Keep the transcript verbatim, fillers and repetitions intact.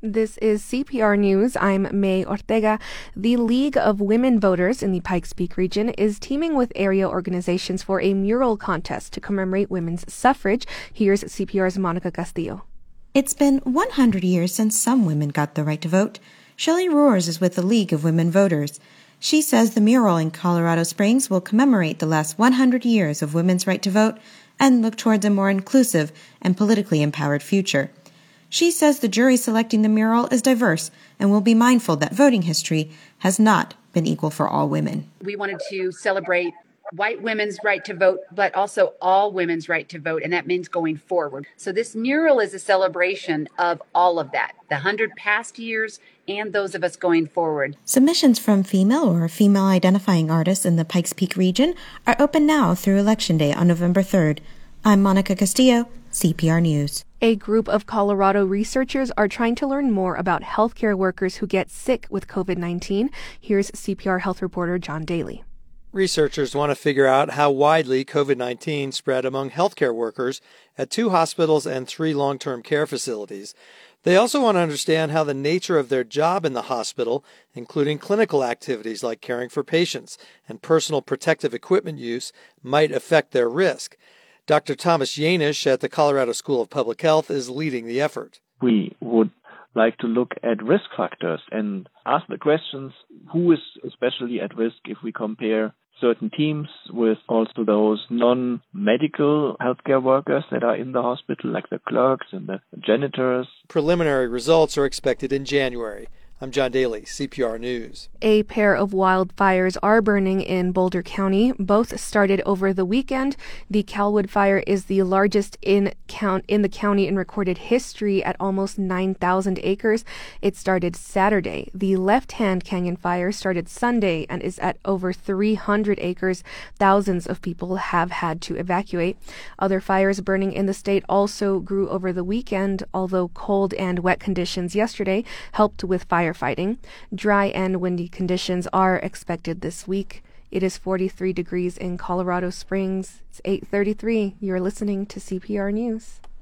This is C P R News. I'm May Ortega. The League of Women Voters in the Pikes Peak region is teaming with area organizations for a mural contest to commemorate women's suffrage. Here's C P R's Monica Castillo. It's been one hundred years since some women got the right to vote. Shelley Roars is with the League of Women Voters. She says the mural in Colorado Springs will commemorate the last one hundred years of women's right to vote and look towards a more inclusive and politically empowered future. She says the jury selecting the mural is diverse and will be mindful that voting history has not been equal for all women. We wanted to celebrate white women's right to vote, but also all women's right to vote, and that means going forward. So this mural is a celebration of all of that, the hundred past years and those of us going forward. Submissions from female or female-identifying artists in the Pikes Peak region are open now through Election Day on November third. I'm Monica Castillo, C P R News. A group of Colorado researchers are trying to learn more about healthcare workers who get sick with COVID nineteen. Here's C P R health reporter John Daly. Researchers want to figure out how widely COVID nineteen spread among healthcare workers at two hospitals and three long-term care facilities. They also want to understand how the nature of their job in the hospital, including clinical activities like caring for patients and personal protective equipment use, might affect their risk. Doctor Thomas Yanish at the Colorado School of Public Health is leading the effort. We would like to look at risk factors and ask the questions, who is especially at risk if we compare certain teams with also those non-medical healthcare workers that are in the hospital, like the clerks and the janitors. Preliminary results are expected in January. I'm John Daly, C P R News. A pair of wildfires are burning in Boulder County. Both started over the weekend. The Calwood fire is the largest in count in the county in recorded history at almost nine thousand acres. It started Saturday. The Left Hand Canyon fire started Sunday and is at over three hundred acres. Thousands of people have had to evacuate. Other fires burning in the state also grew over the weekend, although cold and wet conditions yesterday helped with fire fighting. Dry and windy conditions are expected this week. It is forty-three degrees in Colorado Springs. It's eight thirty-three. You're listening to C P R News.